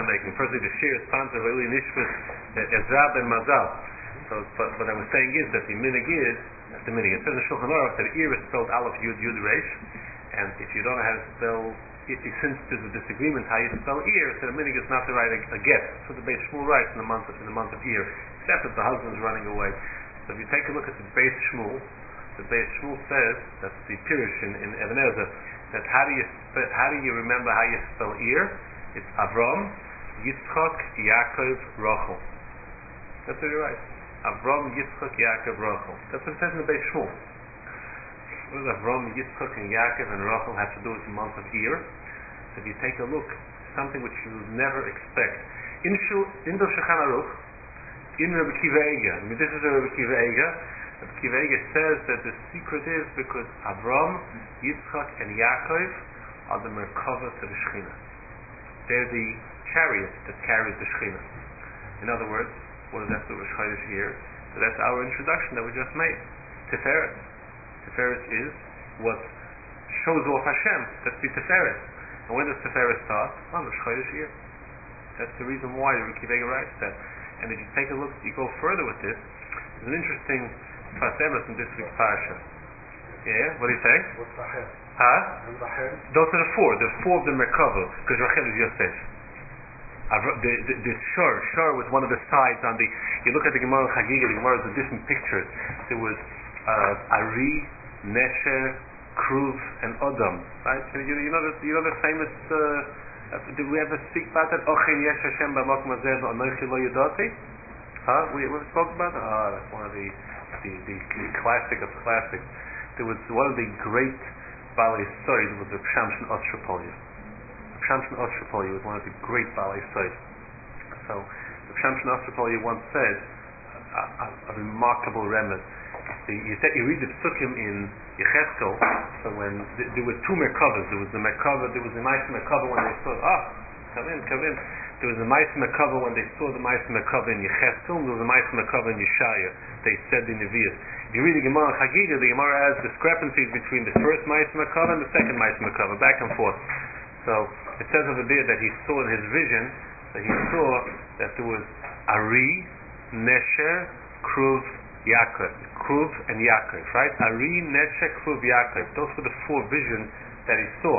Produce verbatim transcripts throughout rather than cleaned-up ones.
making. Firstly, the shir is sponsor of Eli Nishvis, Ezra ben Mazal. So, but what I was saying is that the minig is, not the minig, it says in Shulchan Aruch that ear is spelled Aleph Yud Yud Reish, and if you don't know how to spell, it, it, since there's a disagreement how you spell ear, so the minig is not to write a, a get. So the Beis Shmuel writes in the month of, in the month of ear, except if the husband is running away. So if you take a look at the Beis Shmuel, the Beis Shmuel says, that's the Pirush in, in Even Ezer, that how do you spe- how do you remember how you spell ear? It's Avram, Yitzchak, Yaakov, Rachel. That's what he writes. Avram, Yitzchak, Yaakov, Rachel. That's what it says in the Beis Shmuel. What does Avram, Yitzchak, and Yaakov and Rachel have to do with the month of ear? So if you take a look, something which you would never expect. In Shul, in the Shulchan Aruch, in Rabbi Kiva Eiger, I mean this is a Rabbi Kiva Eiger, Rabbi Kiva Eiger says that the secret is because Avram, Yitzchak, and Yaakov are the Merkava to the Shechina. They're the chariot that carries the Shechina. In other words, what does that do with Rosh Chodesh here? So that's our introduction that we just made. Tiferet. Tiferet is what shows off Hashem. That's the Tiferet. And when does Tiferet start? On Rosh Chodesh here. That's the reason why Rabbi Kiva Eiger writes that. And if you take a look, you go further with this, there's an interesting Sfas Emes in this week's Parsha. Yeah? What do you say? What's Rachel? Huh? And Rachel? Those are the four. The four of them are covered, because Rachel is Yosef. The, the, the shor, shor was one of the sides on the, you look at the Gemara Chagiga, the Gemara has the different pictures. There was uh, Ari, Nesher, Kruv, and Odom. Right? You, you, know, the, you know the famous, uh, did we ever speak about that? Ochen Yesh Hashem B'Makom Hazeh V'Anochi Lo Yodati? Huh? We ever spoke about that? Ah, that's one of the, the, the, the classic of classics. There was one of the great Balei Soid was the Shamshon Ostrapolya. Shamshon Ostrapolya was one of the great Balei Soid. So, the Shamshon Ostrapolya once said a, a, a remarkable remez. The, you, said, you read the Psukim in Yecheskel, so when th- there were two Merkavas, there was the Merkava, there was the Ma'aseh Merkava when they saw, ah, come in, come in. There was the Ma'aseh Merkava when they saw the Ma'aseh Merkava in Yecheskel, and there was the Ma'aseh Merkava in Yeshaya. They said the Nevi'as. If you read the Gemara Chagiga, the Gemara has discrepancies between the first Ma'aseh Merkava and the second Ma'aseh Merkava, back and forth. So it says over there that he saw in his vision that he saw that there was Ari, Nesher, Kruv, Yaakov, Kruv and Yaakov, right? Ari, Nesher, Kruv, Yaakov. Those were the four visions that he saw.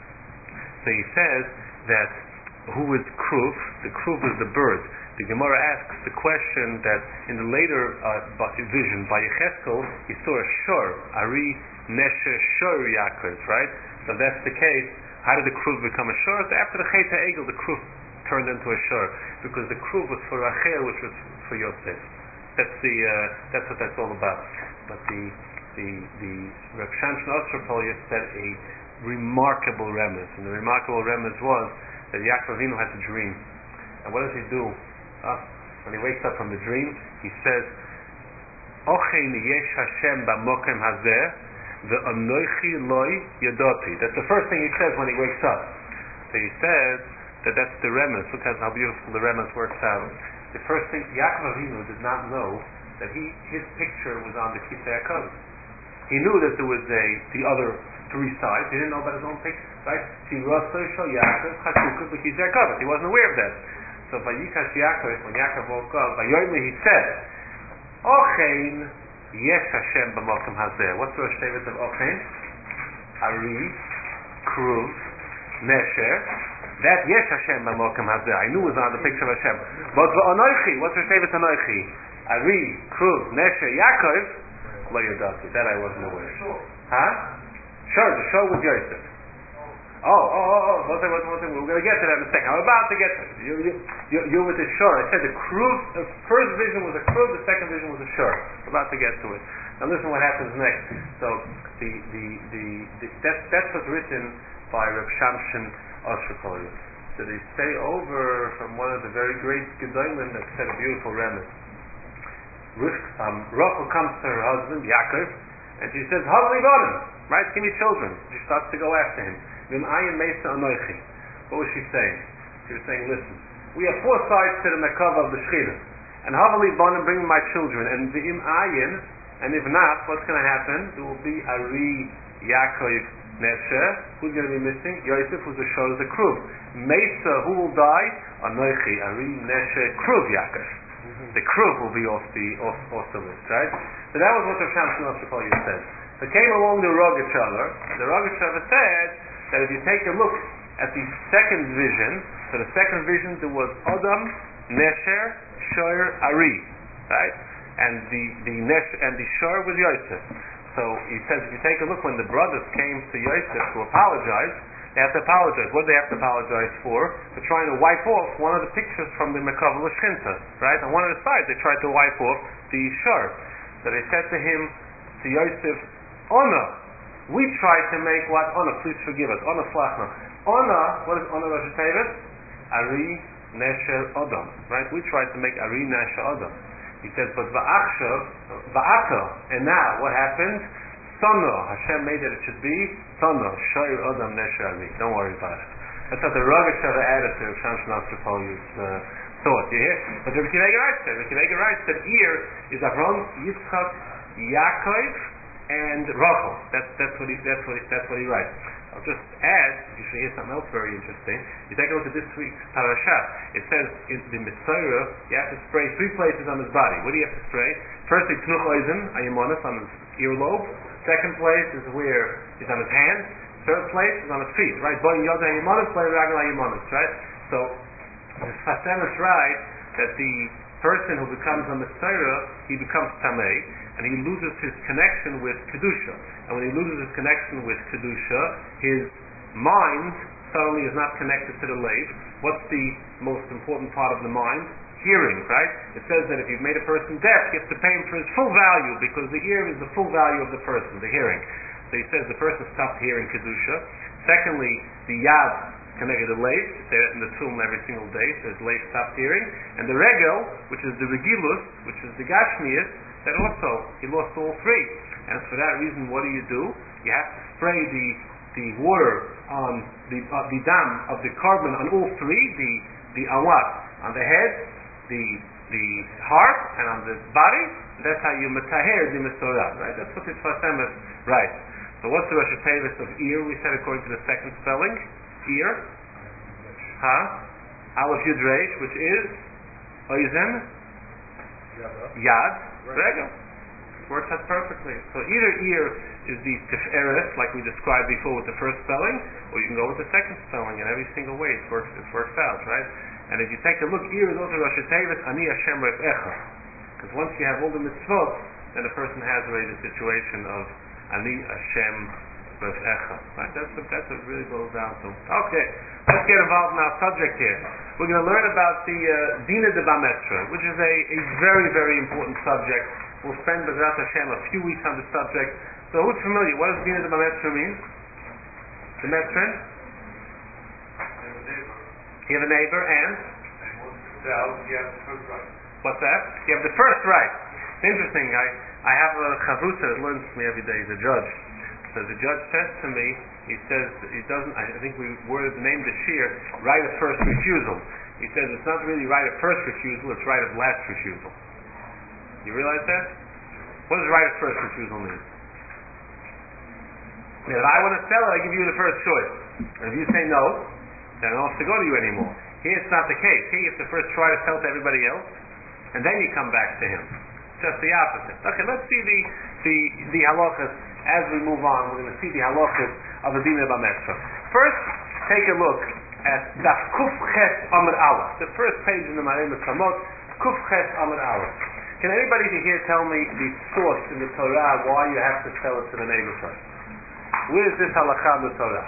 So he says that who is Kruv? The Kruv is the bird. The Gemara asks the question that in the later uh, vision by Yecheskel, he saw a shor, Ari, Nesher, Shor, Yaakov, right? So if that's the case, how did the Kruv become a shor? So after the Chet HaEgel, the Kruv turned into a shor, because the Kruv was for Rachel, which was for Yosef. That's the uh, that's what that's all about. But the the the Reb Shamshon Ostrapolya said a remarkable remez, and the remarkable remez was that Yaakov Avinu had a dream. And what does he do? Uh, when he wakes up from the dream, he says, "Ochein yesh Hashem b'mokem hazeh ve'anochi loy yodoti." That's the first thing he says when he wakes up. So he says that that's the remez. Look at how beautiful the remez works out. The first thing, Yaakov Avinu did not know that he his picture was on the Kisei HaKavod. He knew that there was a the other three sides. He didn't know about his own picture, right? He wasn't aware of that. So by Yikash Yaakov, when Yaakov woke up, by Yomi he said, "Ochein yesh Hashem b'mokem hazeh." What's the Rosh Tevet of Ochein? Ari, Kruv, Nesher. That yesh Hashem b'mokem hazeh. I knew it was on the picture of Hashem. But v'anochi, what's Rosh Tevet Anochi? Ari, Kruv, Nesher, Yaakov. Lo yodati. That I wasn't aware. Huh? Sure, the show with Yosef. Oh, oh, oh, oh, one thing, one thing, we're going to get to that in a second. I'm about to get to it. You, you, you, you're with the shore. I said the Kruv, the first vision was a Kruv, the second vision was a shore. We're about to get to it. Now listen what happens next. So, the, the, the, the that's, that's what's written by Reb Shamshon Ostrapolya. So they say over from one of the very great Gedolim that said a beautiful remez. Um, Rachel comes to her husband, Yaakov, and she says, "Havli Vodim," right? Give me children. She starts to go after him. What was she saying? She was saying, listen, we have four sides to the Merkava of the Shechina, and Havali Bonim, bring me my children, and V'im Ayin, and if not, what's going to happen? There will be Ari, Yaakov, Nesher, who's going to be missing? Yosef, who's the Shor, the Kruv. Mesa, who will die? Anoichi, Ari, Nesher, Kruv, Yaakov. The Kruv will be off the off, off the list, right? So that was what the Shamshon Ashrafalyu said. So came along the Rogachover, and the Rogachover said that if you take a look at the second vision, so the second vision there was Adam, Nesher, Shor, Ari, right? And the the Nesher and the Shor was Yosef. So he says if you take a look when the brothers came to Yosef to apologize, they have to apologize. What do they have to apologize for? For trying to wipe off one of the pictures from the Mekabel Shchinta, right? On one of the sides they tried to wipe off the Shor. So they said to him, to Yosef, Ona, we tried to make what? Ona, please forgive us. Ona Slachna. Ona, what is Ona Rosh Tevet? Ari Nesher Adam, right? We tried to make Ari Nesher Adam. He says, but Va'achshav, Va'aka, and now what happened? Sana, Hashem made that it should be Sana, Shayr Adam Nesher Ari. Don't worry about it. That's what the Rogachover added to Shamshon Ashrafalju's uh, thought. You hear? But Rabbi Kiva Eger said, Rabbi Kiva Eger said, Ir is Avram, Yitzchak, Yaakov, and Rachel. That's that's what he that's what he, that's what he writes. I'll just add, you should hear something else very interesting. You take a look at this week's parasha. It says in the Mitzvah you have to spray three places on his body. What do you have to spray? Firstly, Tnuch Oizen, Ayimonis, on his earlobe. Second place is where he's on his hand. Third place is on his feet. Right? Boy Yoda Ayimonis, Boy Ragel Ayimonis. Right? So the Fasem is right that the person who becomes a Mitzvah, he becomes Tamei, and he loses his connection with Kedusha. And when he loses his connection with Kedusha, his mind suddenly is not connected to the lave. What's the most important part of the mind? Hearing, right? It says that if you've made a person deaf, you have to pay him for his full value, because the ear is the full value of the person, the hearing. So he says the person stopped hearing Kedusha. Secondly, the Yad connected the lave. You say that in the tomb every single day, so his lave stopped hearing. And the Regel, which is the Regilus, which is the Gashmius, that also, he lost all three. And for that reason, what do you do? You have to spray the the water on the uh, the dam of the carbon on all three, the the awat, on the head, the the heart, and on the body. That's how you metaher the Mesorah, right? That's what the Tfasem is, right. So what's the Rosh Tevis of ear? We said according to the second spelling, ear, huh? Aleph Yud Reish, which is Oizen, Yad, Regel. Works out perfectly. So either ear is the Tiferet, like we described before with the first spelling, or you can go with the second spelling, and every single way it works it works out, right? And if you take a look, ear is also Rosh Tevis, Ani Hashem Refecha. Because once you have all the mitzvot, then the person has already the situation of Ani Hashem Refecha. Right? That's what, that's what it really boils down to. Okay, let's get involved in our subject here. We're going to learn about the uh, Dina de Bametra, which is a, a very, very important subject. We'll spend B'ezras Hashem a few weeks on the subject. So who's familiar? What does Dina de Bametra mean? The Metrin? You have a neighbor and? You have the first right. What's that? You have the first right. It's interesting. I, I have a chavrusa that learns from me every day. He's a judge. So the judge says to me, he says, he doesn't, I think we worded the name this year, right of first refusal. He says it's not really right of first refusal, it's right of last refusal. You realize that? What does right of first refusal mean? If I want to sell it, I give you the first choice. And if you say no, then I don't have to go to you anymore. Here it's not the case. Here you have to first try to sell to everybody else, and then you come back to him. Just the opposite. Okay, let's see the the, the halachas as we move on. We're going to see the halachas of the Dina Bametra. First, take a look at Daf Kuf Ches Amud Aleph. The first page in the Mareh Mekamot, Kuf Ches Amud Aleph. Can anybody here tell me the source in the Torah why you have to sell it to the neighbor first? Where is this halakha in the Torah?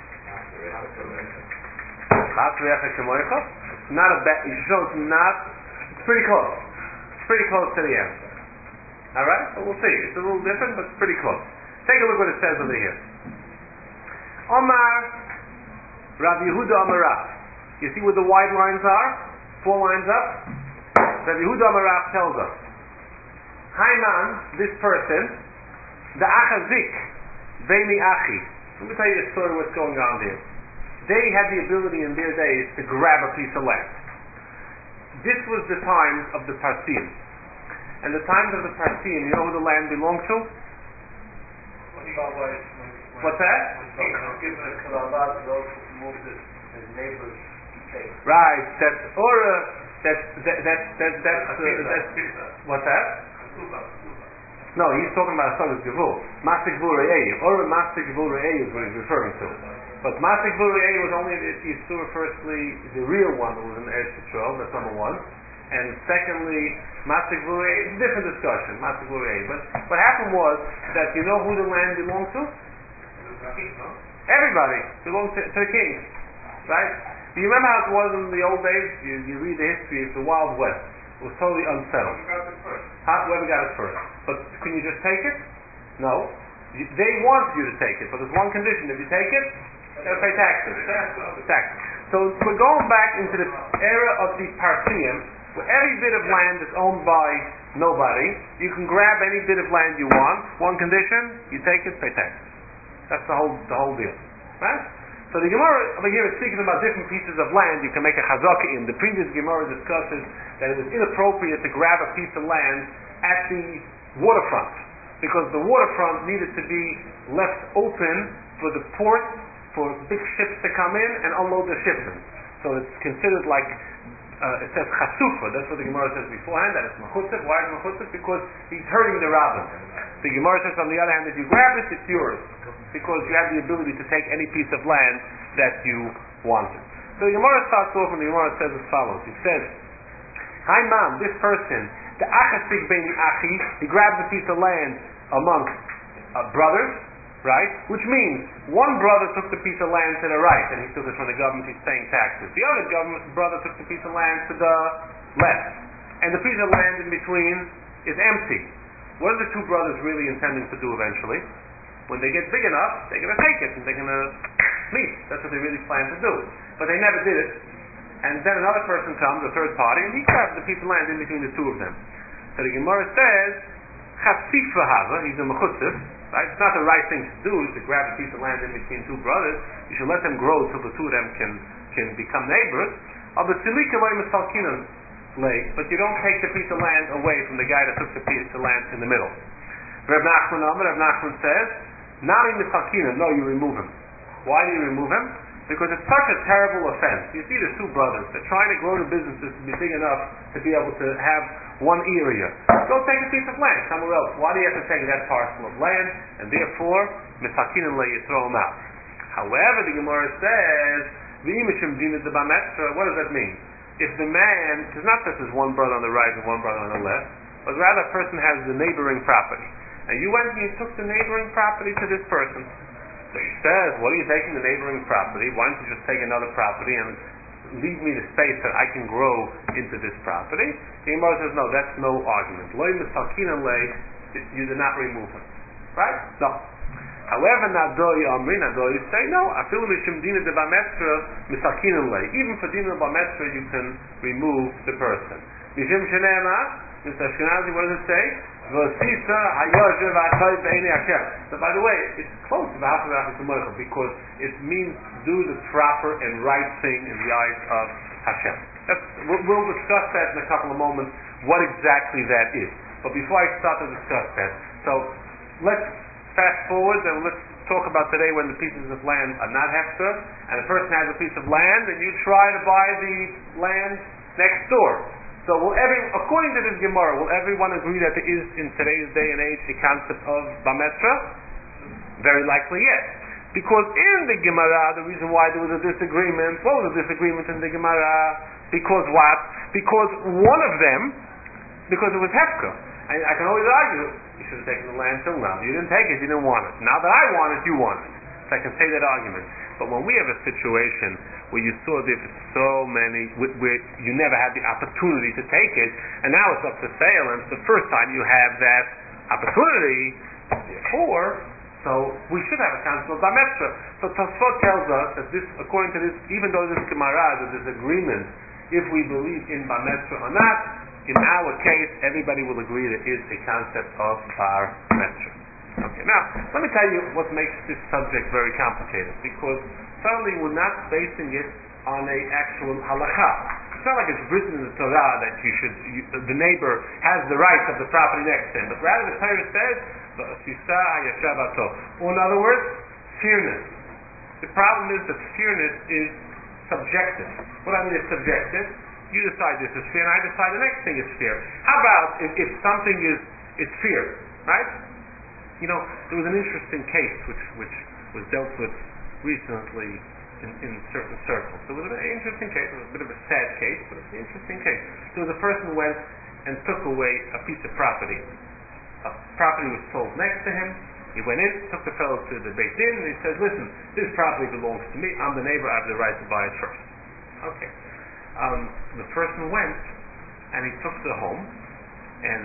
It's not a bad. You show it's not. It's pretty close. It's pretty close to the answer. All right, so we'll see. It's a little different, but it's pretty close. Take a look what it says over here. Omar Rav Yehuda Amar Rav. You see where the white lines are? Four lines up. Rav Yehuda Amar Rav tells us. Haiman, this person, the Achazik, Veini Achi. Let me tell you the story of what's going on there. They had the ability in their days to grab a piece of land. This was the times of the Parsim. And the times of the Parsim, you know who the land belonged to? When, when What's that? Given a kalabah to those who moved his, his neighbor's estate. Right. That's Ora. That's that that that that's uh, that's what's that? No, he's talking about Asagas Gevul. Masik Gevul Re'ei. Ora Masik Gevul Re'ei is what he's referring to. But Masik Gevul Re'ei was only the Yisur, firstly, the real one that was in Eretz Yisrael. That's number one. And secondly, Masik Gevul Re'ei is a different discussion. Masik Gevul Re'ei. But what happened was that you know who the land belonged to? Everybody belonged to, to the king, right? Do you remember how it was in the old days? You, you read the history of the Wild West. It was totally unsettled. Who got it first? Huh? Whoever got it first. But can you just take it? No. You, they wanted you to take it, but there's one condition. If you take it, you got to pay taxes. Taxes. So we're going back into the era of the Parthenium, where every bit of land is owned by nobody. You can grab any bit of land you want. One condition: you take it, pay taxes. That's the whole the whole deal, right? So the Gemara over here is speaking about different pieces of land you can make a chazaka in. The previous Gemara discusses that it was inappropriate to grab a piece of land at the waterfront because the waterfront needed to be left open for the port for big ships to come in and unload their shipments. So it's considered like uh, it says chasufa. That's what the Gemara says beforehand. That it's mechutzef. Why is it mechutzef? Because he's hurting the rabbin. The Gemara says on the other hand, if you grab it, it's yours. Because you have the ability to take any piece of land that you wanted. So the Gemara starts off and the Gemara says as follows. It says, Hi mom, this person, the achasik ben achi, he grabs a piece of land amongst uh, brothers, right? Which means one brother took the piece of land to the right and he took it from the government, he's paying taxes. The other government brother took the piece of land to the left. And the piece of land in between is empty. What are the two brothers really intending to do eventually? When they get big enough, they're going to take it and they're going to leave. That's what they really plan to do. But they never did it. And then another person comes, a third party, and he grabs the piece of land in between the two of them. So the Gemara says, Chasif v'hava, he's a mechutzif, right? It's not the right thing to do to grab a piece of land in between two brothers. You should let them grow till the two of them can, can become neighbors. But you don't take the piece of land away from the guy that took the piece of land in the middle. Reb Nachman Amar, Reb Nachman says, Nami Mifakina, no, you remove him. Why do you remove him? Because it's such a terrible offense. You see the two brothers, they're trying to grow the businesses to be big enough to be able to have one area. Go take a piece of land somewhere else. Why do you have to take that parcel of land? And therefore, Mifakina le, you throw him out. However, the Gemara says, V'imishim dina de bametra, what does that mean? If the man, it's not that there's one brother on the right and one brother on the left, but rather a person has the neighboring property. And you went and you took the neighboring property to this person. So he says, what are you taking the neighboring property? Why don't you just take another property and leave me the space that I can grow into this property? The Gemara says, no, that's no argument. Lo misakina le, you did not remove him. Right? No. However, Nadoi Amri, Nadoi say, no, afilu mishim dina de bametra misakina le. Even for dina de bametra, you can remove the person. Mishim shenema, Mister Ashkenazi, what does it say? So by the way, it's close to the because it means do the proper and right thing in the eyes of Hashem. That's, we'll, we'll discuss that in a couple of moments, what exactly that is. But before I start to discuss that, so let's fast forward and let's talk about today when the pieces of land are not hefker, and a person has a piece of land and you try to buy the land next door. So will every, according to this Gemara, will everyone agree that there is in today's day and age a concept of bametra? Very likely yes. Because in the Gemara, the reason why there was a disagreement, what was the disagreement in the Gemara? Because what? Because one of them, because it was hefker. And I can always argue, you should have taken the land till now. You didn't take it, you didn't want it. Now that I want it, you want it. So I can say that argument. But when we have a situation where you saw there were so many, where you never had the opportunity to take it, and now it's up for sale, and it's the first time you have that opportunity, therefore, so we should have a concept of bametra. So Tosfot tells us that this, according to this, even though this Gemara is a disagreement, if we believe in bametra or not, in our case, everybody will agree there is a concept of bametra. Okay, now, let me tell you what makes this subject very complicated, because certainly we're not basing it on a actual halakha. It's not like it's written in the Torah that you should, you, the neighbor has the rights of the property next to him, but rather the Torah says, or in other words, Fairness. The problem is that fairness is subjective. What I mean is subjective. You decide this is fair, and I decide the next thing is fair. How about if, if something is is fair, right? You know, there was an interesting case which which was dealt with recently in, in certain circles. There was an interesting case. It was a bit of a sad case, but it's an interesting case. There was a person who went and took away a piece of property. A property was sold next to him. He went in, took the fellow to the Beit Din, and he says, listen, this property belongs to me. I'm the neighbor. I have the right to buy it first. Okay. Um, the person went, and he took the home, and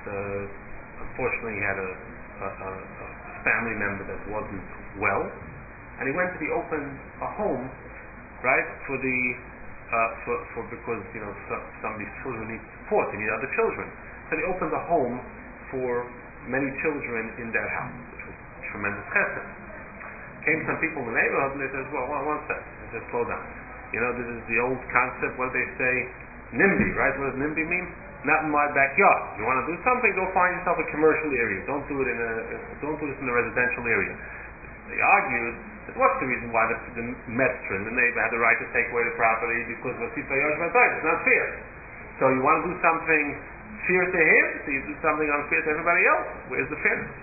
uh, unfortunately he had a, a, a, a family member that wasn't well, and he went to be open a home, right, for the, uh, for, for because, you know, so, somebody's children need support. They need other children. So he opened a home for many children in that house, which was tremendous chesed. Came some people in the neighborhood and they said, well, one, one second, I said, slow down. You know, this is the old concept, what do they say? NIMBY, right? What does NIMBY mean? Not in my backyard. You want to do something, go find yourself a commercial area. Don't do it in a, don't do this in a residential area. They argued that what's the reason why the, the Metzrin, the neighbor, had the right to take away the property because it's not fair. So you want to do something fair to him, so you do something unfair to everybody else. Where's the fairness?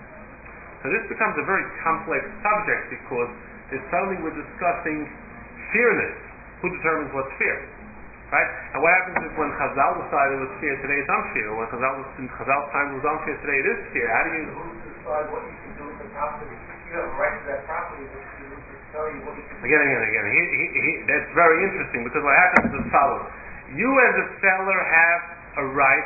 So this becomes a very complex subject because it's suddenly we're discussing fairness. Who determines what's fair? Right? And what happens is when Chazal decided it was fair, today it's unfair. When Chazal was, in Chazal's time it was unfair, today it is fair. How do you... Who decide what you can do with the property? You have a right to that property, but you need to tell you what you can do. Again, again, again. He, he, he, that's very interesting because what happens is as follows. You as a seller have a right,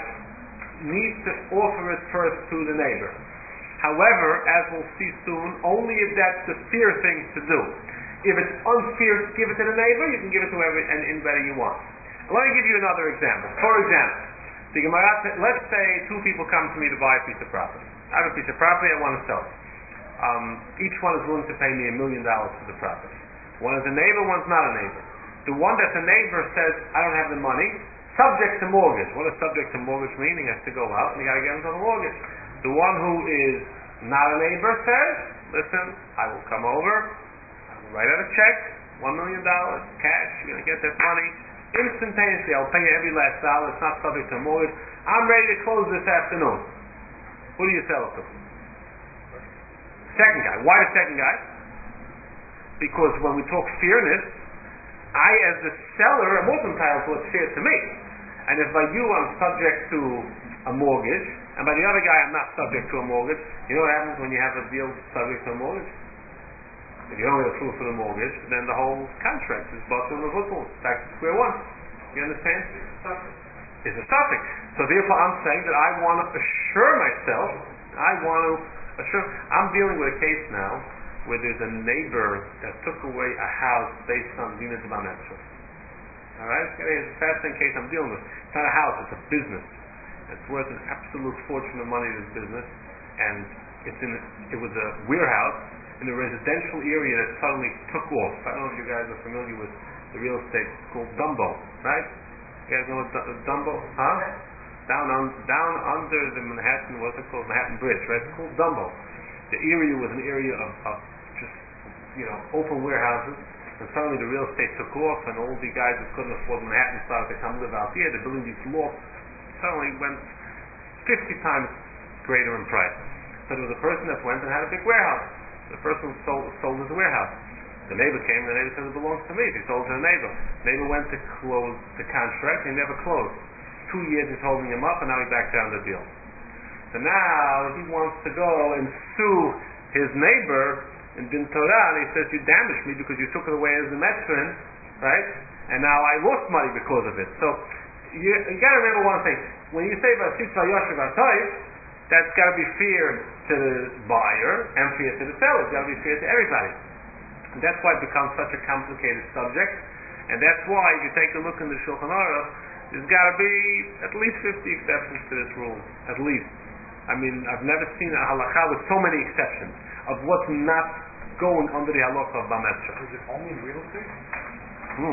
need to offer it first to the neighbor. However, as we'll see soon, only if that's the fair thing to do. If it's unfair to give it to the neighbor, you can give it to every, anybody you want. Let me give you another example. For example, the Gemara, let's say two people come to me to buy a piece of property. I have a piece of property, I want to sell it. Um, each one is willing to pay me a million dollars for the property. One is a neighbor, one's not a neighbor. The one that's a neighbor says, I don't have the money, subject to mortgage. What does subject to mortgage mean? He has to go out and he got to get himself a mortgage. The one who is not a neighbor says, listen, I will come over, write out a check, one million dollars, cash, you're going to get that money. Instantaneously, I'll pay you every last dollar, it's not subject to a mortgage. I'm ready to close this afternoon. Who do you sell it to? Second guy. Why the second guy? Because when we talk fairness, I as the seller am also entitled to what's fair to me. And if by you I'm subject to a mortgage, and by the other guy I'm not subject to a mortgage, you know what happens when you have a deal subject to a mortgage? If you don't get approval for the mortgage, then the whole contract is busted on the football. Back to square one. You understand? It's a suffix. So therefore I'm saying that I want to assure myself, I want to assure, I'm dealing with a case now where there's a neighbor that took away a house based on Dina de Bametra. Alright? It's a fascinating case I'm dealing with. It's not a house, it's a business. It's worth an absolute fortune of money, this business. And it's in, it was a warehouse in a residential area that suddenly took off. I don't know if you guys are familiar with the real estate. It's called Dumbo, right? You guys know what D- Dumbo? Huh? Down on, down under the Manhattan, what's it called? Manhattan Bridge, right? It's called Dumbo. The area was an area of, of just, you know, open warehouses. And suddenly the real estate took off, and all the guys who couldn't afford Manhattan started to come live out here. They're building these lofts. Suddenly went fifty times greater in price. So there was a person that went and had a big warehouse. The person sold, sold his warehouse. The neighbor came, and the neighbor said, it belongs to me. He sold it to the neighbor. The neighbor went to close the contract, and he never closed. Two years he's holding him up, and now he backed down the deal. So now he wants to go and sue his neighbor in Din Torah, and he says, you damaged me because you took it away as a Metzrin, right? And now I lost money because of it. So you, you got to remember one thing. When you say Vasis Vayoshev Atoy, that's got to be fair to the buyer and fair to the seller. It's got to be fair to everybody. And that's why it becomes such a complicated subject. And that's why, if you take a look in the Shulchan Aruch, there's got to be at least fifty exceptions to this rule. At least. I mean, I've never seen a halakha with so many exceptions of what's not going under the halakha of Bametra. Is it only in real estate? Hmm.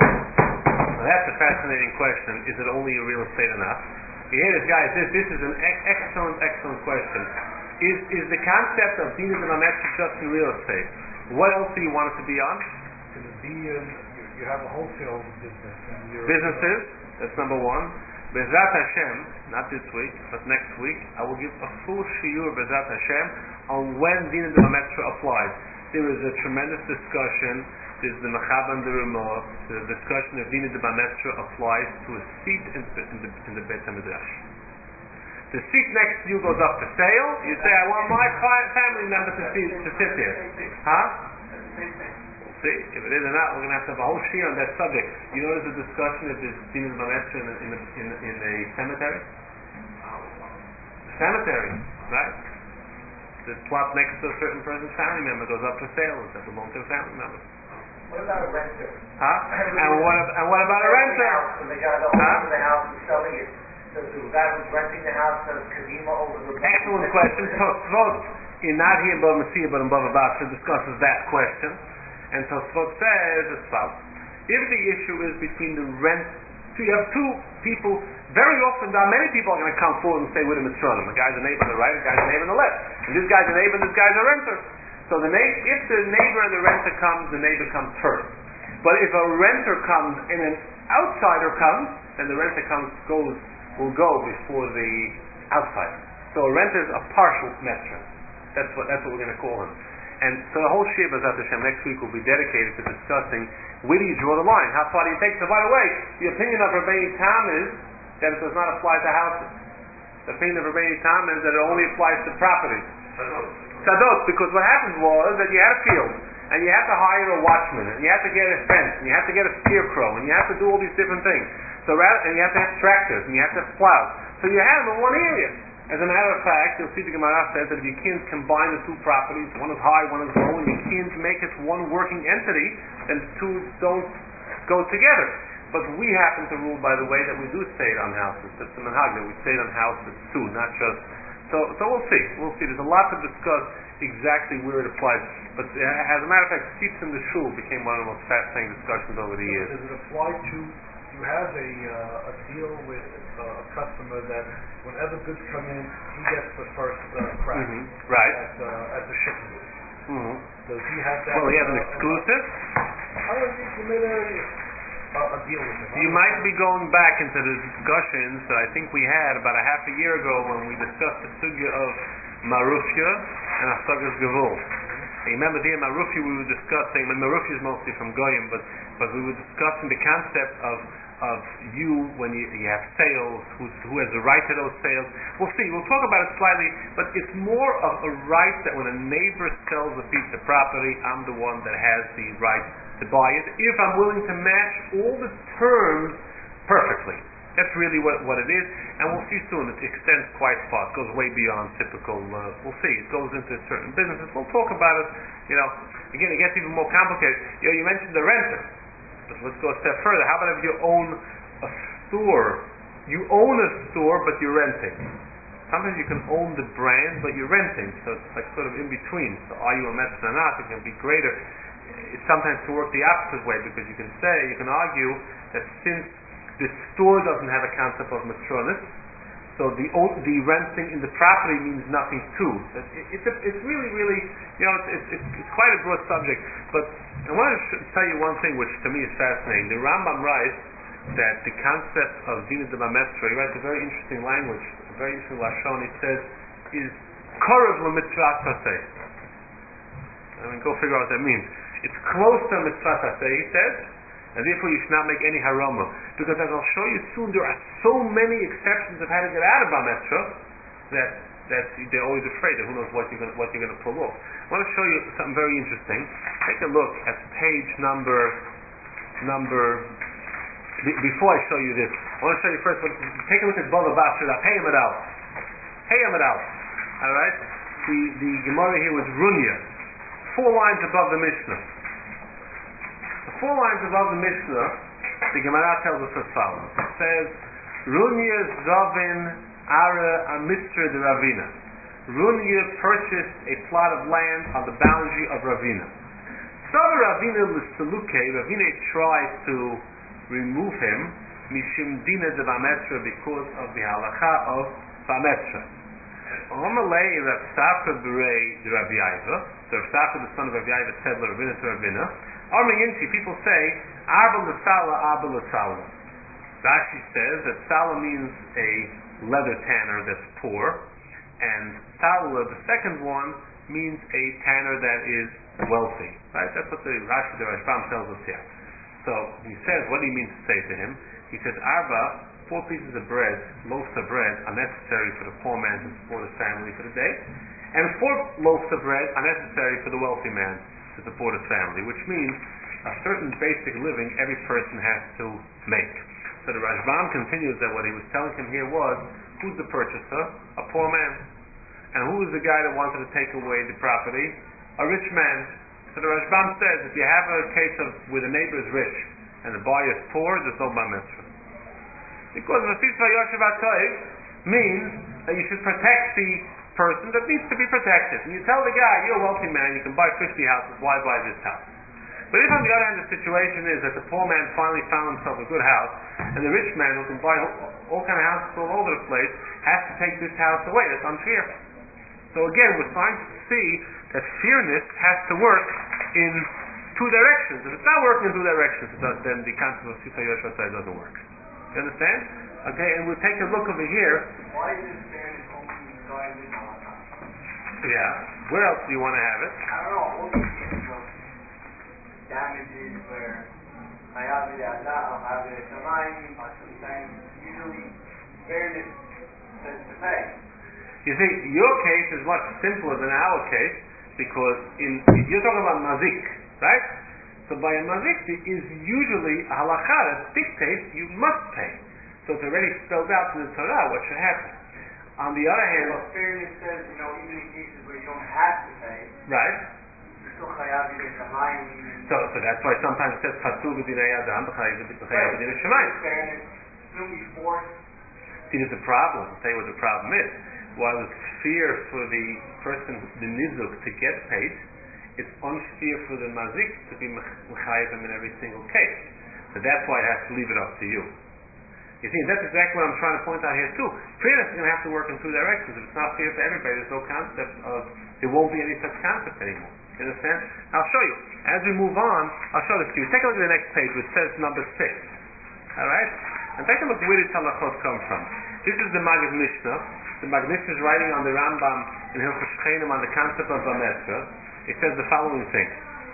Now that's a fascinating question. Is it only in real estate or not? You hear this, guys, this, this is an ex- excellent, excellent question. Is is the concept of Dina de Bametra just in real estate? What else do you want it to be on? Can it be, uh, you, you have a wholesale business and you're... Businesses, that's number one. Bezrat Hashem, not this week, but next week, I will give a full shiur Bezrat Hashem on when Din Bametra applies. There is a tremendous discussion. There's the Mechab and the Ramah. The discussion of Din Bametra applies to a seat in, in the in the Beit HaMidrash. The seat next to you goes up for sale. You say, I want my family member to, see, to sit here. Huh? We'll see. If it is or not, we're going to have to have a whole shiur on that subject. You know there's a discussion of this Din Bametra in, in, in, in a cemetery? Cemetery, right? The plot next to a certain person's family member goes up for sale. That belongs to a family member. What about a renter? Huh? And what, and what about a renter? And the guy, the owner of the house is selling it. Does the guy who's renting the house does kadima over the... Excellent question. Tosfot, in not here in Bava Metzia, but in Bava Basra, discusses that question. And Tosfot says as follows. If the issue is between the rent... So you have two people, very often, there are many people are going to come forward and say, we're the Mitzranim. The guy's a neighbor on the right, the guy's a neighbor on the left. And this guy's a neighbor, and this guy's a renter. So the na- if the neighbor and the renter comes, the neighbor comes first. But if a renter comes and an outsider comes, then the renter comes goes will go before the outsider. So a renter is a partial metra. That's what that's what we're going to call him. And so the whole shiur B'ezrat Hashem next week will be dedicated to discussing where do you draw the line? How far do you take? So by the way, the opinion of Rabbeinu Tam is that it does not apply to houses. The opinion of Rabbeinu Tam is that it only applies to property. Sadot, because what happened was that you had a field, and you had to hire a watchman, and you had to get a fence, and you had to get a scarecrow, and you had to do all these different things. So rather, and you have to have tractors, and you have to have plows. So you have them in one area. As a matter of fact, you'll see the Gemara says that if you can't combine the two properties, one is high, one is low, and you can't make it one working entity, then the two don't go together. But we happen to rule, by the way, that we do say it on houses. That's the manhag, that we say it on houses too, not just... So so we'll see. We'll see. There's a lot to discuss exactly where it applies. But uh, as a matter of fact, seats in the shul became one of the most fascinating discussions over the years. Does it apply to... You have a, uh, a deal with uh, a customer that whenever goods come in, he gets the first uh, crack mm-hmm. right. at, uh, at the shipment. Mm-hmm. Does he have that? Well, he has an uh, exclusive. Uh, I don't think you made a, a, a deal with him. You might be going back into the discussions that I think we had about a half a year ago when we discussed the sugya of Marufya and Asagas Gevul. And remember there, Marufya we were discussing, and Marufya is mostly from Goyim, but, but we were discussing the concept of of you when you, you have sales, who, who has the right to those sales. We'll see, we'll talk about it slightly, but it's more of a right that when a neighbor sells a piece of property, I'm the one that has the right to buy it, if I'm willing to match all the terms perfectly. That's really what, what it is, and we'll see soon. It extends quite far. It goes way beyond typical, uh, we'll see. It goes into certain businesses. We'll talk about it, you know. Again, it gets even more complicated. You know, you mentioned the renter. Let's go a step further. How about if you own a store? You own a store, but you're renting. Sometimes you can own the brand, but you're renting. So it's like sort of in between. So are you a metzger or not? It can be greater. It's sometimes to work the opposite way, because you can say, you can argue that since the store doesn't have a concept of metronis, so the the renting in the property means nothing too. It, it's a, it's really really you know it's, it's it's quite a broad subject. But I want to sh- tell you one thing which to me is fascinating. The Rambam writes that the concept of Dina de Bamestra, he writes a very interesting language, a very interesting lashon. He says is korev l'mitzvah taseh. I mean, go figure out what that means. It's close to mitzvah taseh, he says. And therefore you should not make any harama. Because as I'll show you soon, there are so many exceptions of how to get out of Bametra that that they're always afraid that who knows what you're going what you're going to pull off. I want to show you something very interesting. Take a look at page number number be, before I show you this, I want to show you first what, take a look at Bava Basra, Hey Amadal. Hey Amadal. Alright? The the Gemara here was Runya. Four lines above the Mishnah. The four lines above the Mishnah, the Gemara tells us as follows. It says, Runya Zavin Ara Amistra de Ravina. Runya purchased a plot of land on the boundary of Ravina. Sava Ravina L'Saluke, Ravina tried to remove him, Mishim Dina de Bametra, because of the halacha of Bametra. Omalei Rav Safra Berei de Rabbi Aiva. the Rav the son of Rav Yaiva said, Ravina to Ravina. Arma Yinchi, people say, Arba l'sala, Arba l'sala. Rashi says that sala means a leather tanner that's poor, and sala, the second one, means a tanner that is wealthy. Right? That's what the Rashi, the Rashbam tells us here. So he says, what do you mean to say to him? He says, Arba, four pieces of bread, loaves of bread, are necessary for the poor man to support his family for the day, and four loaves of bread are necessary for the wealthy man to support his family, which means a certain basic living every person has to make. So the Rashbam continues that what he was telling him here was, who's the purchaser? A poor man. And who is the guy that wanted to take away the property? A rich man. So the Rashbam says, if you have a case of where the neighbor is rich and the buyer is poor, there's no bar mitzvah. Because Vasisva Yoshev Atoiv means that you should protect the person that needs to be protected. And you tell the guy, you're a wealthy man, you can buy fifty houses, why buy this house? But if on the other hand the situation is that the poor man finally found himself a good house, and the rich man who can buy all, all kind of houses all over the place has to take this house away, that's unfair. So again, we're starting to see that fairness has to work in two directions. If it's not working in two directions, then the concept of Sifra Yoshev doesn't work. You understand? Okay, and we'll take a look over here. Why is this fairness only regarding this halakha? Yeah. Where else do you want to have it? I don't know. All these cases of damages where Chayav Yada'ah, Chayav Yada'ah, sometimes usually fairness says to pay. You see, your case is much simpler than our case because in you're talking about mazik, right? So by a mazik is usually a halakha that dictates you must pay. So it's already spelled out in the Torah what should happen. On the other hand, well, fairness says, you know, even in cases where you don't have to pay, right? you're still chayav b'din So, so that's why sometimes it says patur b'dinei adam b'chayav b'dinei shemayim. Fairness shouldn't be forced. See, there's a problem. I'll tell you what the problem is. While it's fear for the person, the nizuk, to get paid, it's unfair for the mazik to be mechayiv in every single case. So that's why it has to leave it up to you. You see, that's exactly what I'm trying to point out here too. Fairness is going to have to work in two directions. If it's not fair for everybody, there's no concept of, there won't be any such concept anymore. You understand? I'll show you. As we move on, I'll show this to you. Take a look at the next page, which says number six. Alright? And take a look where did halachot come from. This is the Maggid Mishnah. The Maggid Mishnah is writing on the Rambam in Hilchos Shchenim on the concept of Bamesra. It says the following thing.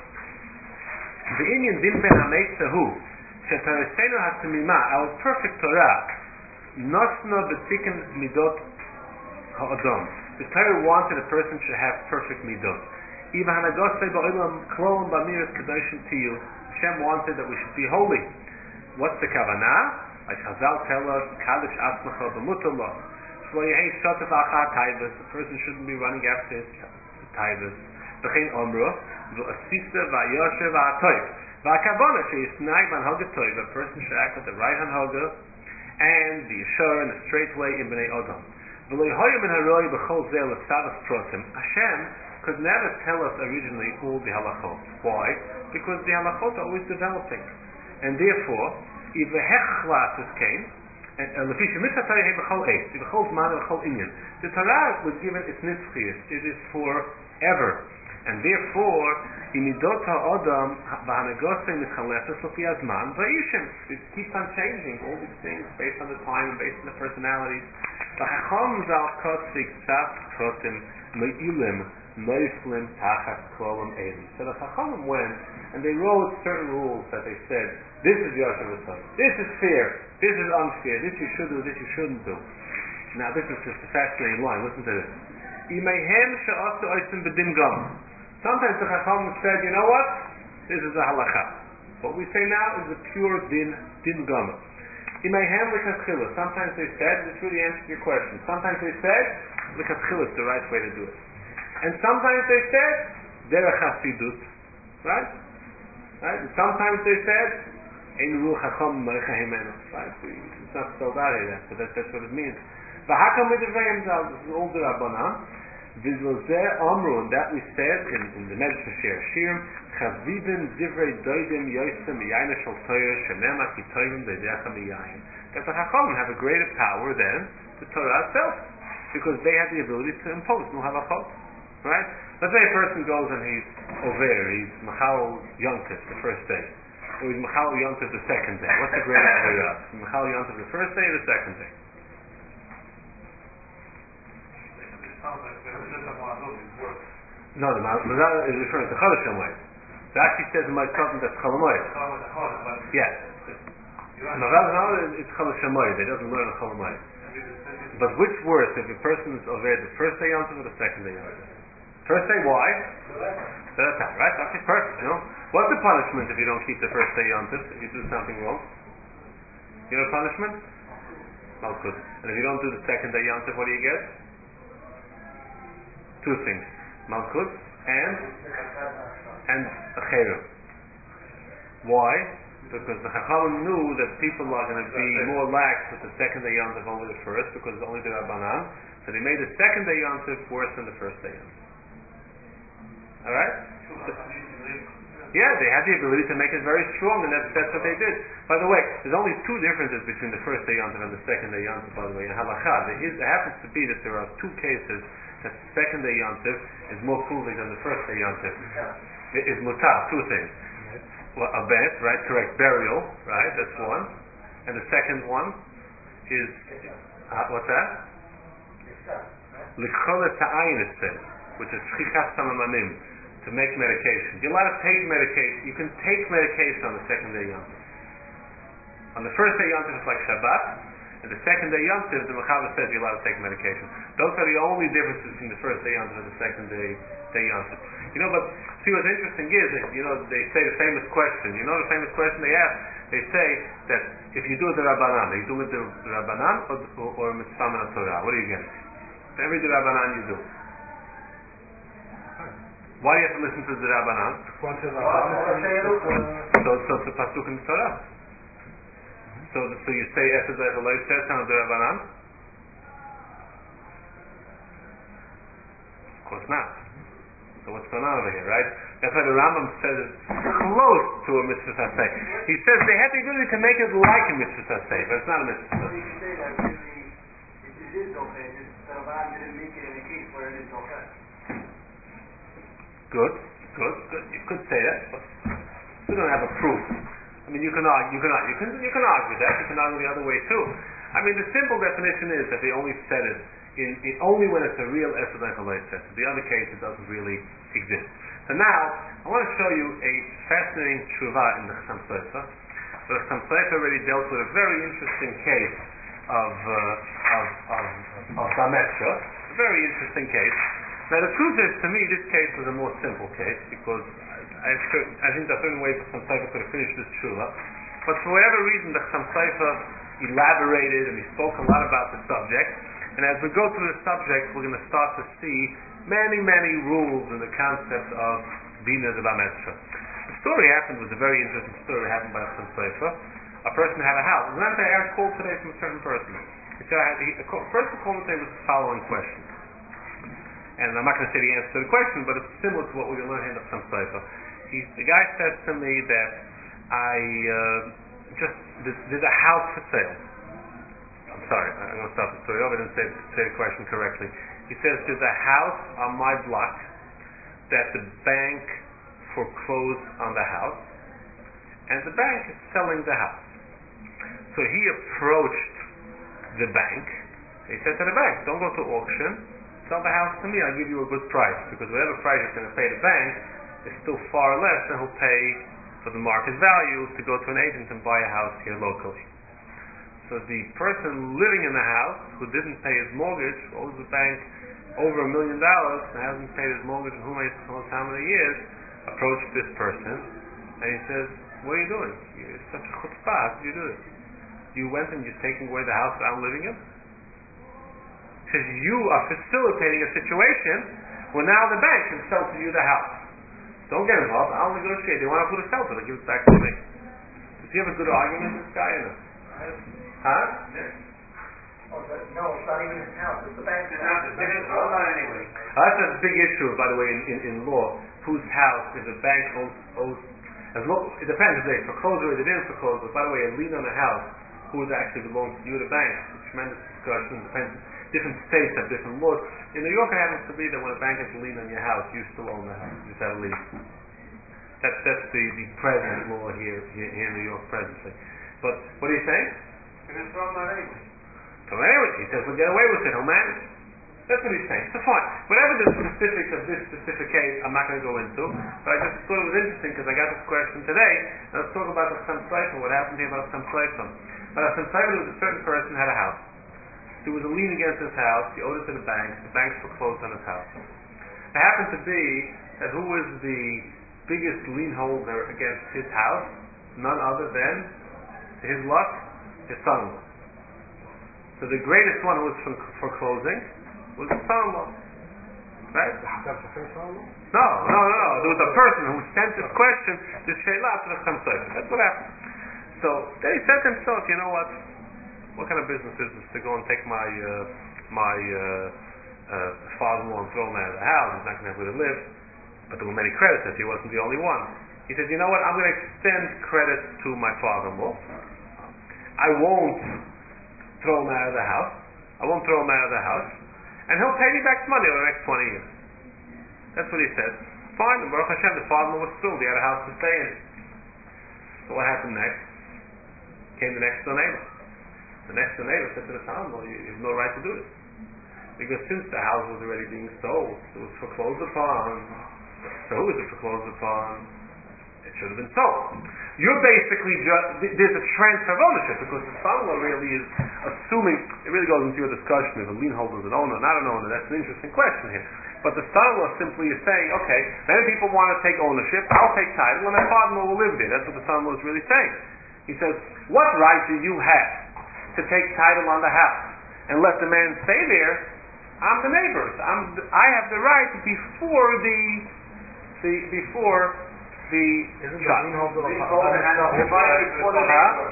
The Inyan din ben ha-meitzahu shetarasenu ha-tamima, our perfect Torah, nosna b'tikin midot ha'adam. The Torah wanted a person should have perfect midot. Even hanagosei ba'ilam klom b'amiras kedoshim tiyu. Hashem wanted that we should be holy. What's the kavanah? Like Chazal tell us, kadosh atzmacha b'mutullah. Shlo yehei shotef achar taivas. The person shouldn't be running after his taivas. V'chein omro, v'asisa v'yosher v'atoiv. V'akavona she'yisnai b'anhoga toiv. A person should act with the right hanhoga and the yeshar and the straight way in b'nei Odom. V'lo yehoyim in haroi b'chol zeh l'tzavas protim. Hashem could never tell us originally all the halachot. Why? Because the halachot are always developing. And therefore, if the hechlas came, the Torah was given its nitzchias. It is forever. And therefore, imidot ha'odam v'hanagosei mitchalefes l'fi hazman v'yishim. It keeps on changing, all these things, based on the time and based on the personalities. V'chacham zal kosik tzaf protim me'ilim noiflim tachas kolam elim. So the chachamim went, and they wrote certain rules that they said, this is Yosher V'Tov, this is fair, this is unfair, this you should do, this you shouldn't do. Now this is just a fascinating line, listen to this. Imeihem she'asu oisim b'din gam. Sometimes the Chachamim said, you know what? This is a halakha. What we say now is a pure din, din gam. Imeihem l'katchila. Sometimes they said, this really answers your question. Sometimes they said, l'katchila is the right way to do it. And sometimes they said, derech hasidut. Right? Right? And sometimes they said, ein ruach hacham meicha himenu. Right? It's not spelled out here, but that, that's what it means. V'hakam v'divrei zal. This is all the Rabbanan. V'zozeh amru, and that we said in, in the Medrash Shir Shirim, chavibim divrei doidim yoisem miyayin shel Torah shenema ki toivim doidecha miyayin. That the Chachamim have a greater power than the Torah itself, because they have the ability to impose new halachot. Right? Let's say a person goes and he's over, he's Machal Yontif the first day, or he's Machal Yontif the second day. What's the greater Avera? Machal Yontif the first day or the second day? No, the Mazal is referring to Chodesh HaMoed. So actually says in my Tzaddik that's Chol HaMoed. Yes. Mazal is Chodesh HaMoed. It doesn't learn Chol HaMoed. But which worse, if a person is over the first day Yontif or the second day Yontif? First day, why? So that's how, right? Okay, perfect. You know, what's the punishment if you don't keep the first day Yontif? If you do something wrong, you know punishment? Not good. And if you don't do the second day Yontif, what do you get? Two things: malchut and and a cherem. Why? Because the Chachamim knew that people are going to be more lax with the second day Yontif over the first, because it's only the Rabbanan. So they made the second day Yontif worse than the first day Yontif. All right? So, yeah, they had the ability to make it very strong, and that's, that's what they did. By the way, there's only two differences between the first day Yontif and the second day Yontif. By the way, in Halakha, there, is, there happens to be that there are two cases that the second day Yontif is more proving than the first day Yontif. It is mutar, two things. Well, a bet, right? Correct. Burial, right? That's one. And the second one is uh, what's that? L'cholet ta'ayin, it says, which is shchichas samamanim, to make medication. You're allowed to take medication. You can take medication on the second day Yontif. On the first day Yontif it's like Shabbat, and the second day Yontif, the Mechaber says you're allowed to take medication. Those are the only differences between the first day Yontif and the second day day Yontif. You know, but see what's interesting is that, you know, they say the famous question. You know the famous question they ask? They say that if you do the Rabbanan, you do it the Rabbanan or, or, or Mitzvah Min Torah. What do you get? Every the Rabbanan you do. Why do you have to listen to the Rabbanan? So, so it's a pasuk in the Torah. So, so you say Esed Echolei says on the Rabbanan? Of course not. So what's going on over here, right? That's why the Rambam says it's close to a mitzvah saseh. He says they had the ability to make it like a mitzvah saseh, but it's not a mitzvah saseh. So you can say that really, it, it is okay, just the Rabban didn't make it in a case where it is okay. Good, good, good. You could say that, but we don't have a proof. I mean, you can argue, you can argue, you can, you can argue that. You can argue the other way too. I mean, the simple definition is that they only said it in, in only when it's a real Esed Echolei set. The other case, it doesn't really exist. So now, I want to show you a fascinating tshuva in the Chassam Sofer. The Chassam Sofer already dealt with a very interesting case of uh, of of, of Dametra. A very interesting case. Now, the truth is, to me, this case was a more simple case because I, I think there are certain ways the Chassam Sofer could have finished this tshuva. But for whatever reason, the Chassam Sofer elaborated and he spoke a lot about the subject. And as we go through the subject, we're going to start to see many, many rules in the concept of Bina de Bametra. The story happened was a very interesting story happened by Chassam Sofer. A person had a house. And I had a call today from a certain person. He said, I had, he, the first call today was the following question. And I'm not going to say the answer to the question, but it's similar to what we're going to learn in the Chassam Sofer. The guy says to me that I uh, just, there's, there's a house for sale. I'm sorry, I'm going to stop the story over and say, say the question correctly. He says, there's a house on my block that the bank foreclosed on the house, and the bank is selling the house. So he approached the bank. He said to the bank, don't go to auction, sell the house to me, I'll give you a good price, because whatever price you're going to pay the bank is still far less than he'll pay for the market value to go to an agent and buy a house here locally. So the person living in the house who didn't pay his mortgage, owes the bank over a million dollars and hasn't paid his mortgage in who knows how many years, approached this person and he says, what are you doing? It's such a chutzpah, how did you do this? You went and you're taking away the house that I'm living in? He says, you are facilitating a situation where now the bank can sell to you the house. Don't get involved, I'll negotiate. They want to put a sell to it, give it back to me. Does he have a good argument, this guy, or no? Huh? Oh, no, it's not even his house. It's the bank's house. Well, not anyway. Uh, that's a big issue, by the way, in, in, in law. Whose house, if the bank owes, owes as long, it depends if they foreclose or they didn't foreclose, but by the way, a lien on a house, who it actually belongs to you, the bank, it's a tremendous discussion. It depends different states have different laws. In New York, it happens to be that when a bank has a lien on your house, you still own the house. You just have a lien. That's that's the, the present law here, here here in New York presently. But what are you saying? You're going to throw him out anyway. Throw him anyway. He says we'll get away with it. He'll manage. That's what he's saying. So fine. Whatever the specifics of this specific case, I'm not going to go into. But I just thought it was interesting because I got this question today. And let's talk about the Chassam Sofer. What happened here about Chassam Sofer? But Chassam Sofer was a certain person had a house. There was a lien against his house. He owed it to the bank. The banks foreclosed on his house. It happened to be that who was the biggest lien holder against his house? None other than, to his luck, his son-in-law. So the greatest one who was foreclosing was his son-in-law. Right? That's the first son-in-law? No, no, no, no. There was a person who sent this question, this Sheila, to the Chassam Sofer. That's what happened. So then he said to himself, you know what? What kind of business is this to go and take my uh, my uh, uh, father-in-law and throw him out of the house? He's not going to have where to live. But there were many creditors. He wasn't the only one. He said, you know what? I'm going to extend credit to my father-in-law. I won't throw him out of the house. I won't throw him out of the house. And he'll pay me back money over the next twenty years. That's what he said. Fine. And Baruch Hashem, the father-in-law was thrilled. He had a house to stay in. So what happened next? Came the next door neighbor. The next door neighbor said to the son-in-law, you, you have no right to do this. Because since the house was already being sold, it was foreclosed upon. So who was it foreclosed upon? It should have been sold. You're basically just, there's a transfer of ownership because the son-in-law really is assuming, it really goes into your discussion if a lien holder is an owner or not an owner. That's an interesting question here. But the son-in-law simply is saying, okay, many people want to take ownership, I'll take title, and my father-in-law will live there. That's what the son-in-law is really saying. He says, what right do you have to take title on the house and let the man stay there? I'm the neighbors. I'm the, I have the right before the the before the Isn't child. the lien holder a Lien holder has to divide before the neighbor.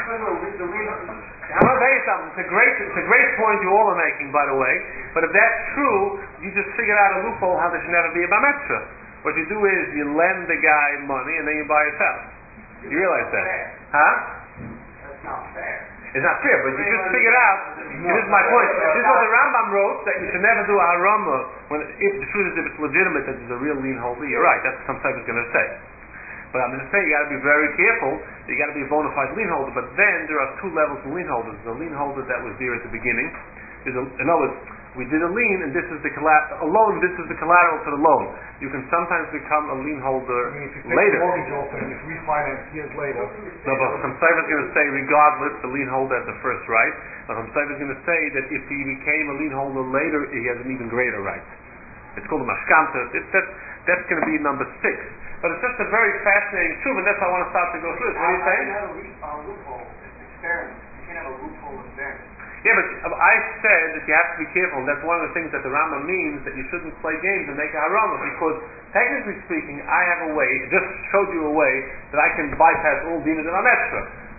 The lien I'm going to tell you something. It's a great, it's a great point you all are making, by the way. But if that's true, you just figured out a loophole how there should never be a bar mitzvah. What you do is you lend the guy money and then you buy his house. You realize that, huh? That's not fair. It's not fair, but you just figured out. This is my point. This is what the Rambam wrote, that you should never do a harama when, if the truth is, if it's legitimate that there's a real lien holder. You're right. That's what some type is going to say. But I'm going to say you got to be very careful. You got to be a bona fide lien holder. But then there are two levels of lien holders. The lien holder that was there at the beginning. There's a, in other words, we did a lien, and this is the collateral. A loan. This is the collateral to the loan. You can sometimes become a lien holder I mean, if you take later. the mortgage off and it's refinanced years later. No, but some Sofer is going to say, regardless, the lien holder has the first right. But some Sofer is going to say that if he became a lien holder later, he has an even greater right. It's called a mashkanta. It's, that's that's going to be number six. But it's just a very fascinating truth, and that's why I want to start to go through it. What do you say? You have a leap- a loophole. It's fairness. You can't have a loophole of fairness. Yeah, but I said that you have to be careful, and that's one of the things that the Rambam means, that you shouldn't play games and make a harama, because technically speaking, I have a way, just showed you a way, that I can bypass all dinas and ametsra.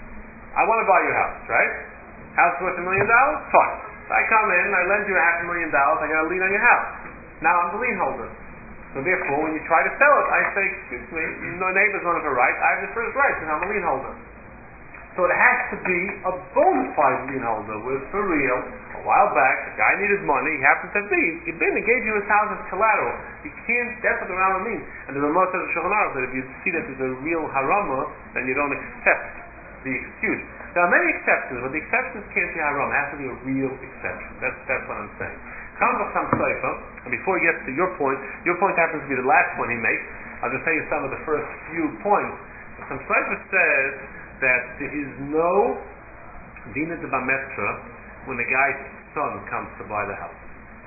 I want to buy your house, right? House worth a million dollars? Fine. So I come in, I lend you a half a million dollars, I got a lien on your house. Now I'm the lien holder. So therefore, when you try to sell it, I say, excuse me, no neighbors don't have a right, I have the first right, because I'm a lien holder. So it has to be a bona fide lien holder, where for real, a while back, the guy needed money, he happened to be, he been and gave you his house as collateral. You can't, that's what the Rambam means. And the Ramah says in Shulchan Aruch that if you see that there's a real harama, then you don't accept the excuse. There are many exceptions, but the exceptions can't be harama. It has to be a real exception. That's that's what I'm saying. Comes with some Sofer, and before he gets to your point, your point happens to be the last one he makes. I'll just tell you some of the first few points. Some Sofer says that there is no dina de bametra when the guy's son comes to buy the house.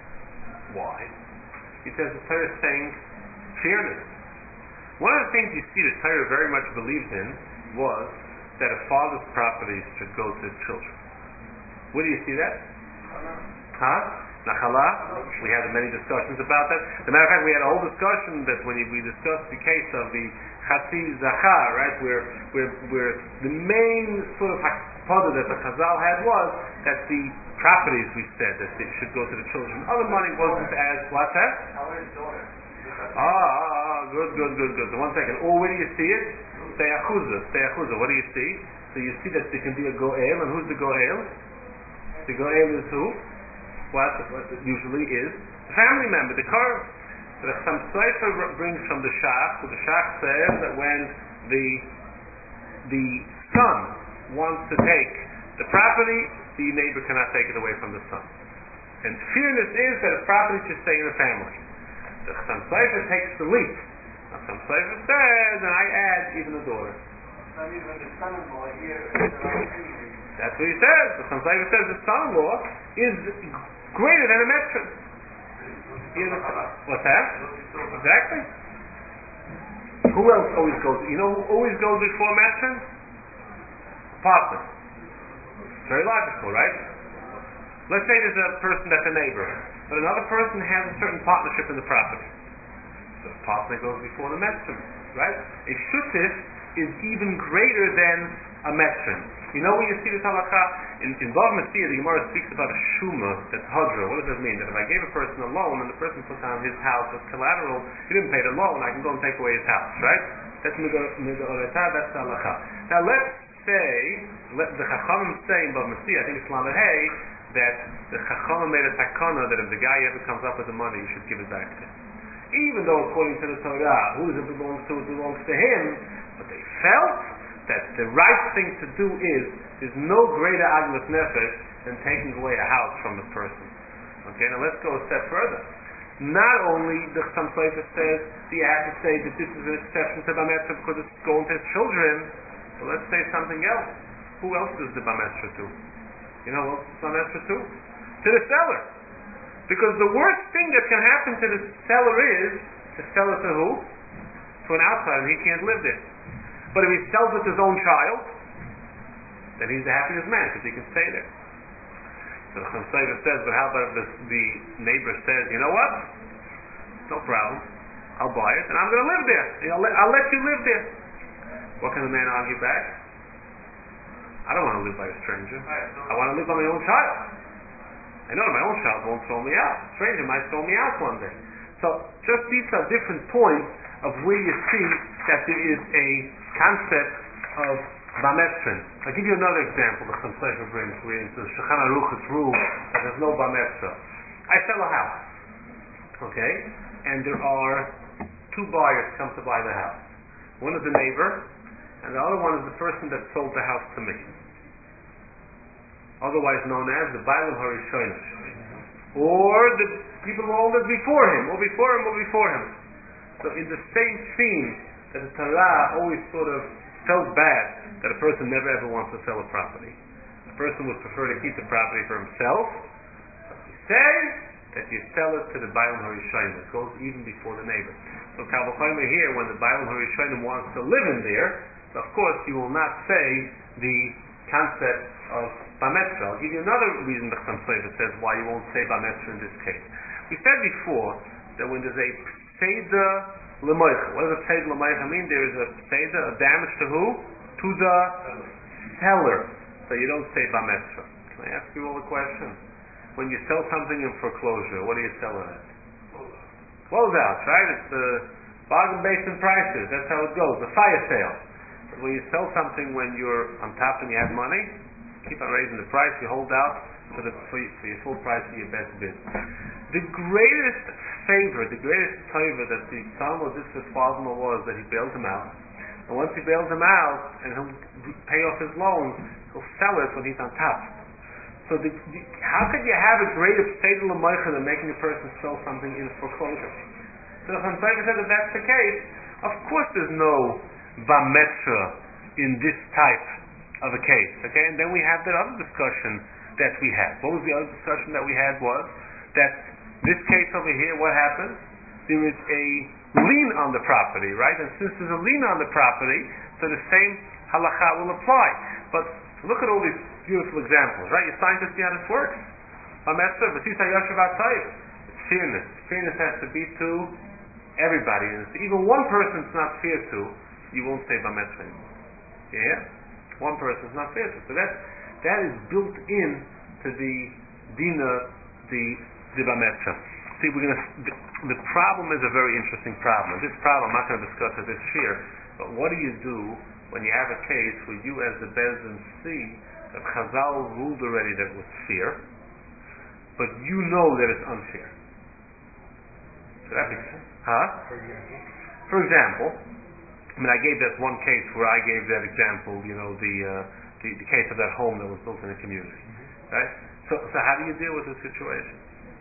Why? He says the Torah is saying fairness. One of the things you see the Torah very much believed in was that a father's property should go to his children. Where do you see that? Huh? Nachala? We had many discussions about that. As a matter of fact, we had a whole discussion that when we discussed the case of the Chatzi Zachar, right, where, where, where the main sort of hakpada that the Chazal had was that the properties, we said, that they should go to the children. Other money wasn't as, what's that? How is daughter? Ah, ah, ah, good, good, good, good. So one second. Or where do you see it? Steyachuza, Steyachuza. What do you see? So you see that there can be a Goel, and who's the Goel? The Goel is who? what, what it usually is a family member, the Korban. So the Chassam Sofer brings from the Shach, so the Shach says that when the the son wants to take the property, the neighbor cannot take it away from the son. And fairness is that the property should stay in the family. The Chassam Sofer takes the leap. The Chassam Sofer says, and I add even the daughter. Not even the son-in-law here is the right thing. That's what he says. The Chassam Sofer says the son-in-law is greater than a metron. What's that? Exactly. Who else always goes? You know who always goes before metron? Partner. Very logical, right? Let's say there's a person that's a neighbor, but another person has a certain partnership in the property. So the partner goes before the metron, right? A shutif is even greater than a metron. You know where you see this halakha? In, in Bav Metzia, the Gemara speaks about a shuma, that's hadra. What does that mean? That if I gave a person a loan and the person put down his house as collateral, he didn't pay the loan, I can go and take away his house, right? That's midorata, that's the halakha. Now let's say, let the Chachamim say in Bav Metzia, I think it's Lamed Hey, that the Chachamim made a takana that if the guy ever comes up with the money, you should give it back to him. Even though according to the Torah, who does it belong to? It belongs to him, but they felt that the right thing to do is, there's no greater agmas nefesh than taking away a house from the person. Okay, now let's go a step further. Not only the Chassam Sofer says that you have to say that this is an exception to Bametra because it's going to his children, but let's say something else. Who else does the Bametra to? You know who else does Bametra to? To the seller. Because the worst thing that can happen to the seller is to sell it to who? To an outsider, and he can't live there. But if he sells it to his own child, then he's the happiest man because he can stay there. So the Chassam Sofer says, but how about if the, the neighbor says, you know what? No problem. I'll buy it and I'm going to live there. I'll let, I'll let you live there. What can the man argue back? I don't want to live by a stranger. I want to live by my own child. I know that my own child won't throw me out. A stranger might throw me out one day. So just these are different points of where you see that there is a concept of Bametrin. I'll give you another example the Chassam Sofer brings where in the Shulchan Aruch's rule that there's no Bametra. I sell a house, okay, and there are two buyers come to buy the house. One is the neighbor, and the other one is the person that sold the house to me, otherwise known as the Bailam Harishonish, or the people who owned it before him, or before him, or before him. So in the same theme that the Torah always sort of felt bad that a person never ever wants to sell a property. The person would prefer to keep the property for himself. So he says that you sell it to the Bailam Harishayim. It goes even before the neighbor. So Kal V'chomer here, when the Bailam Harishayim wants to live in there, so of course you will not say the concept of Bametra. I'll give you another reason the Chassam Sofer says why you won't say Bametra in this case. We said before that when there's a Pseda L'moicha. What does a Pseda L'moicha mean? There is a Pseda, a damage to who? To the seller. So you don't say Bametra. Can I ask you all a question? When you sell something in foreclosure, what do you sell it at? Closeouts, right? It's the bargain basement prices. That's how it goes. The fire sale. But when you sell something when you're on top and you have money, keep on raising the price, you hold out for, the, for, for your full price for your best bid. The greatest favor, the greatest favor that the son-in-law did for his father-in-law was that he bailed him out. And once he bails him out and he'll pay off his loans, he'll sell it when he's on top. So the, the, how could you have a greater Pseda L'moicha than making a person sell something in foreclosure? So the Chassam Sofer said if that's the case, of course there's no Bametra in this type of a case. Okay, and then we have that other discussion that we had. What was the other discussion that we had was that this case over here, what happens? There is a lien on the property, right? And since there's a lien on the property, so the same halacha will apply. But look at all these beautiful examples, right? You're starting to see how this works. It's fairness. Fairness has to be to everybody. And if even one person is not fair to, you won't say Bametra anymore. Yeah? One person is not fair to. So that, that is built in to the Dina, the, the Bametra. See, we're going to. The, the problem is a very interesting problem. And this problem, I'm not going to discuss it this year, but what do you do when you have a case where you, as the Bezdin, see that Chazal ruled already that it was fair, but you know that it's unfair. So that makes sense. Huh? For example, I mean, I gave that one case where I gave that example, you know, the uh, the, the case of that home that was built in a community, mm-hmm. right? So, so how do you deal with this situation?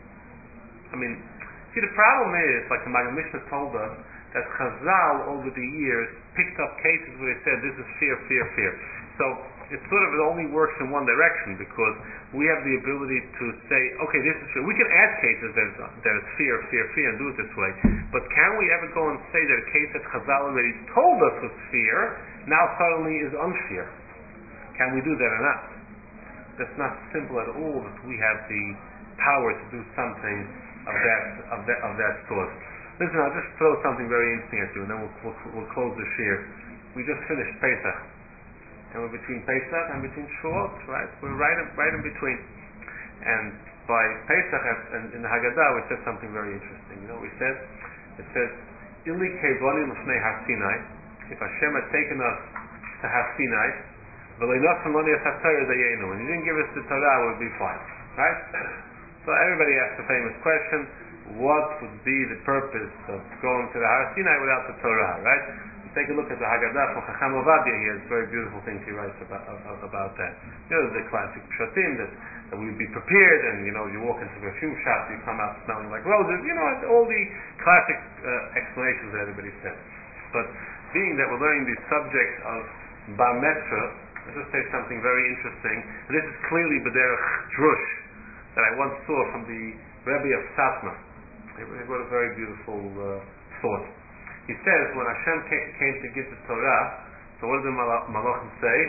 I mean, see, the problem is, like the Maggid Mishnah told us, that Chazal over the years picked up cases where they said this is fear, fear, fear. So it sort of it only works in one direction because we have the ability to say, okay, this is fear. We can add cases that is, that is fear, fear, fear, and do it this way. But can we ever go and say that a case that Chazal already told us was fear now suddenly is unfear? Can we do that or not? That's not simple at all. That we have the power to do something of that of that of that sort. Listen, I'll just throw something very interesting at you, and then we'll, we'll, we'll close the shir. We just finished Pesach, and we're between Pesach and between Shavuot, right? We're right in, right in between. And by Pesach, and in the Haggadah, we said something very interesting. You know, we said, it says, Ili kevoni l'fnei Har Sinai. If Hashem had taken us to Har Sinai, v'lo nosan loni es haTorah dayenu, and He didn't give us the Torah, it would be fine, right? So everybody asks the famous question. What would be the purpose of going to the Har Sinai without the Torah, right? You take a look at the Haggadah from Chacham Ovadia. He has very beautiful things he writes about uh, about that. You know, the classic pshatim that, that we would be prepared, and you know, you walk into a perfume shop, you come out smelling like roses. You know, all the classic uh, explanations that everybody says. But being that we're learning the subject of Bar Mitzvah, I'll just say something very interesting. This is clearly B'derech Drush that I once saw from the Rebbe of Satmar. He wrote a very beautiful uh, thought. He says, when Hashem came, came to give the Torah, so what did the Malachim say?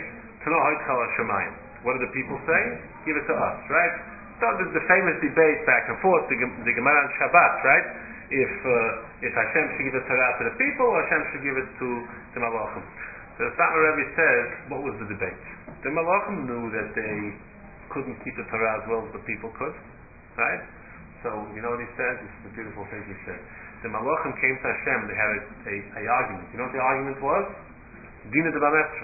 What did the people say? Give it to us, right? So there's the famous debate back and forth, the, the Gemara on Shabbat, right? If uh, if Hashem should give the Torah to the people, or Hashem should give it to the Malachim. So the Satmar Rebbe says, what was the debate? The Malachim knew that they couldn't keep the Torah as well as the people could, right? So, you know what he says? This is the beautiful thing he said. The Malachim came to Hashem, they had a, a, a argument. You know what the argument was? Dina de Bamesra.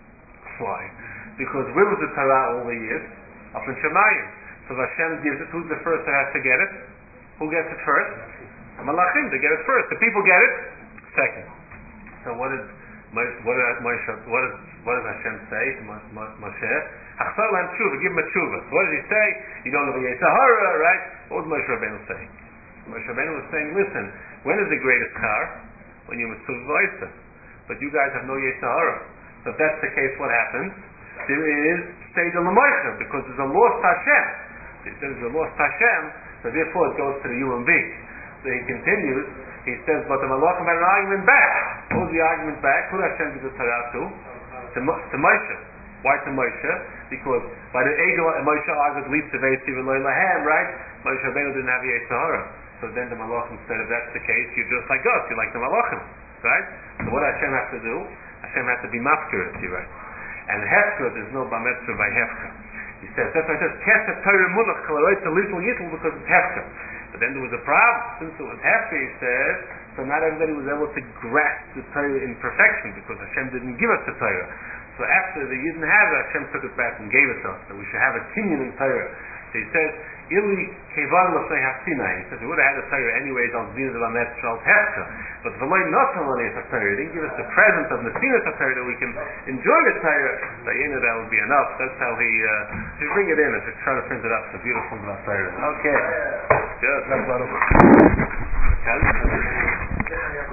Why? Because where was the Torah all the years? Up in Shemayim. So if Hashem gives it, who's the first that has to get it? Who gets it first? The Malachim, they get it first. The people get it second. So what did what did Moshe, what does what does Hashem say to Moshe? Achsar lam tshuva, give him a tshuva. What did he say? You don't have a Yetzirah, right? What was Moshe Rabbeinu saying? Moshe Rabbeinu was saying, listen, when is the greatest car? When you're Mitzvah V'Oisa. But you guys have no Yetzirah. So if that's the case, what happens? There is Seder L'Moicha, because there's a lost Hashem. There's a lost Hashem, so therefore it goes to the human being. So he continues, he says, but the Malachim had an argument back. What was the argument back? Who did Hashem give the Torah to? To, to Moshe. Why to Moshe? Because by the Egel, Moshe argued, least of Eitziv and Loi Lahem, right? Moshe Rabbeinu didn't have Yetzirah. So then the Malachim said, if that's the case, you're just like us. You're like the Malachim, right? So what Hashem has to do? Hashem has to be mafkir, he writes. And Hefker, there's no Bar Mitzvah by Hefker. He says, that's why it says, Kesef Torah Mulach, Kalaroitz a little yitl, because it's Hefker. But then there was a problem. Since it was Hefker, he says, so not everybody was able to grasp the Torah in perfection, because Hashem didn't give us the Torah. So after the Yidden had it, Hashem took it back and gave it to us, that we should have a kinyan in Torah. So he says, Ili kevan l'fnei Har Sinai. He says, we would have had the Torah anyways on Zina de Lamet Shal Hefka. But v'loi nosan l'nei Torah. He didn't give us the present of Nesina Torah that we can enjoy the Torah. So you know that would be enough. That's how he, uh, he bring it in. If he's trying to print it up, it's a beautiful Torah. Okay. Good.